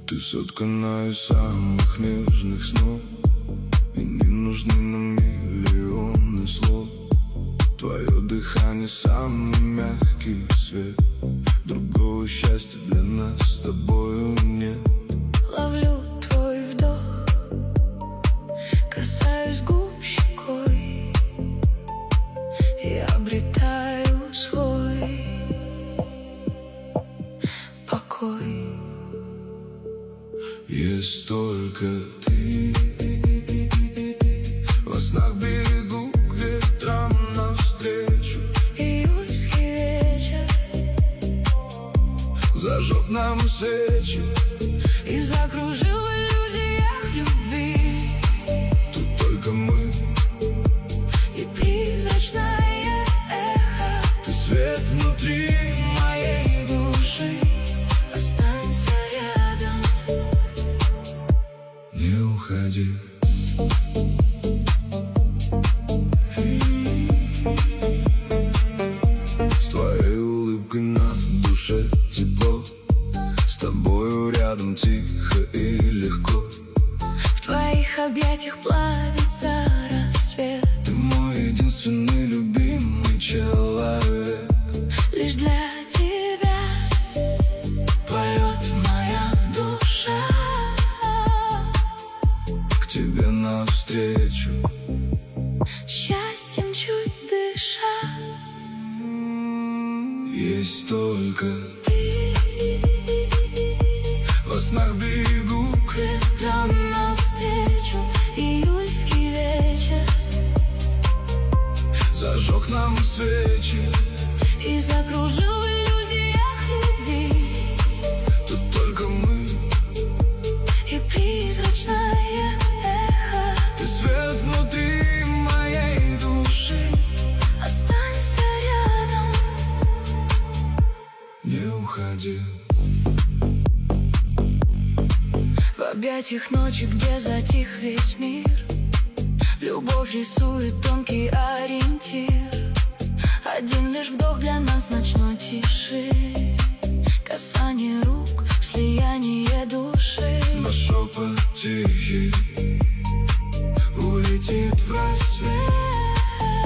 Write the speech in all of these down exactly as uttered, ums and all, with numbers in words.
Ты соткана из самых нежных снов, и не нужны нам миллионы слов. Твое дыхание — самый мягкий свет. Другого счастья для нас с тобою нет. Ловлю твой вдох, касаюсь губ щекой и обретаю свой покой. Есть только ты. Во снах берегу к ветрам навстречу. Июльский вечер Зажег нам свечи и закружил в иллюзиях любви. Тут только мы И призрачное эхо. Ты свет внутри Моей души. Останься рядом, не уходи. С твоей улыбкой на душе тепло, с тобою рядом тихо и легко. в твоих объятиях плавится рассвет. Ты мой единственный любимый человек. Лишь для тебя поет моя душа. К тебе навстречу, Счастьем чуть дыша. есть только Ты во снах бегу к ветрам навстречу. Июльский вечер зажег нам свечи. и закружил в иллюзиях любви. Тут только мы, И призрачное эхо. ты свет внутри моей души. Останься рядом, Не уходи. в объятиях ночи, где затих весь мир. Любовь рисует тонкий ориентир. Один лишь вдох для нас ночной тиши. Касание рук, слияние души. Но шепот тихий улетит в рассвет.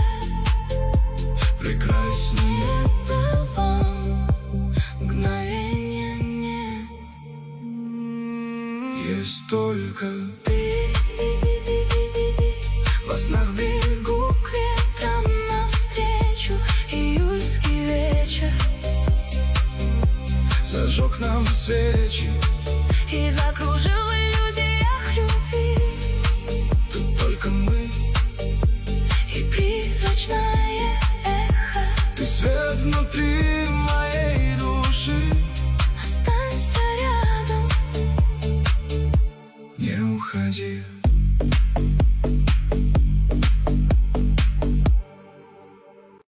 Прекраснее Этого мгновения нет. есть только Ты во снах бегу к ветрам навстречу. Июльский вечер зажег нам свечи. и закружил в иллюзиях любви. Тут только мы, И призрачное эхо. ты свет внутри моей души. Останься рядом, Не уходи.